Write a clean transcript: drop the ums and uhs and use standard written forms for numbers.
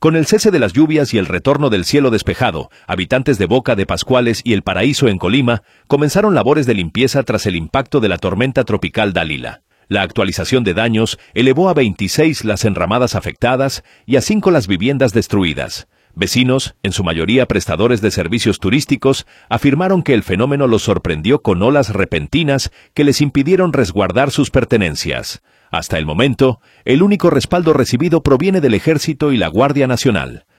Con el cese de las lluvias y el retorno del cielo despejado, habitantes de Boca de Pascuales y El Paraíso en Colima comenzaron labores de limpieza tras el impacto de la tormenta tropical Dalila. La actualización de daños elevó a 26 las enramadas afectadas y a 5 las viviendas destruidas. Vecinos, en su mayoría prestadores de servicios turísticos, afirmaron que el fenómeno los sorprendió con olas repentinas que les impidieron resguardar sus pertenencias. Hasta el momento, el único respaldo recibido proviene del Ejército y la Guardia Nacional.